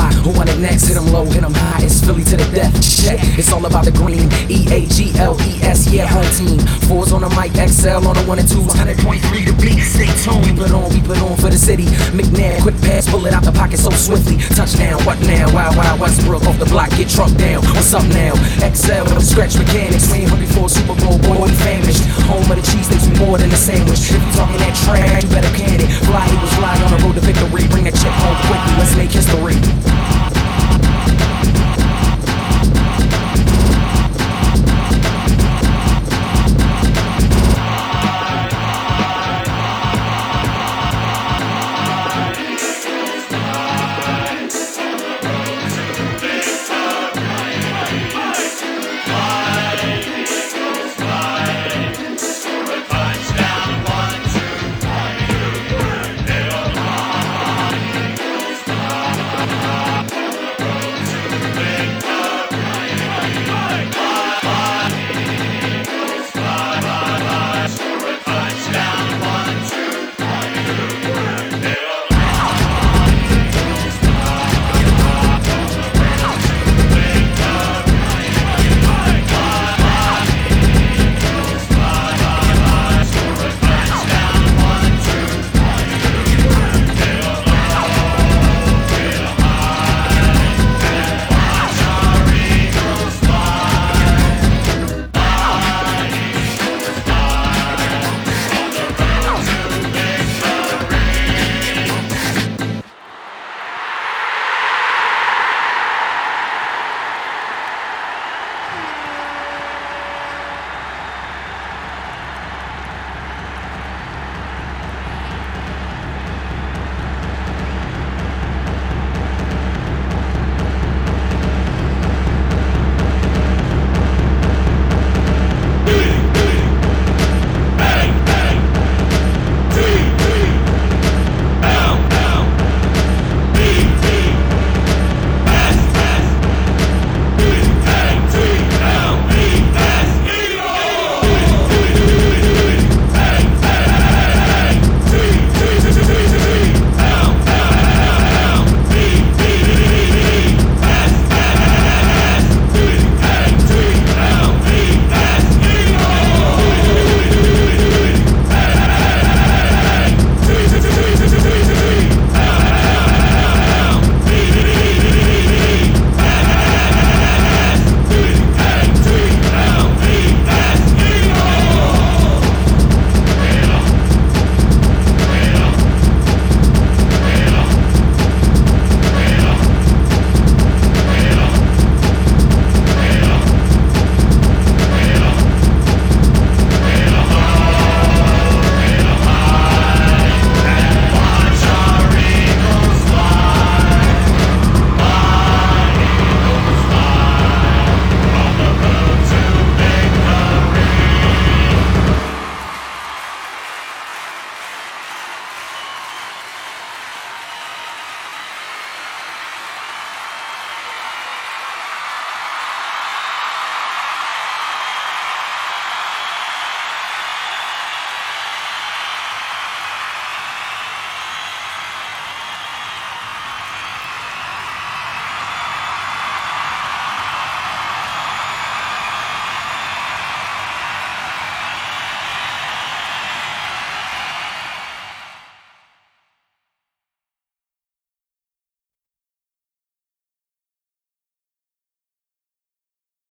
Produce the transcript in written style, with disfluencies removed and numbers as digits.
fly. Who want it next? Hit 'em low, hit 'em high. It's Philly to the death. Check. It's all about the green. EAGLES, yeah, home team. Fours on the mic, XL on the 1 and 2. 100.3 the beat. Stay tuned. We put on for the city. McNair, quick pass, pull it out the pocket so swiftly. Touchdown, what now? Wild, wild Westbrook off the block, get trucked down. What's up now? XL, scratch mechanics. We ain't hungry for a Super Bowl, boy, we famished. Home of the cheesesteaks, we more than a sandwich. If you talking that trash, you better can it. Fly Eagles fly on the road to victory. Bring that check home quickly, let's make history.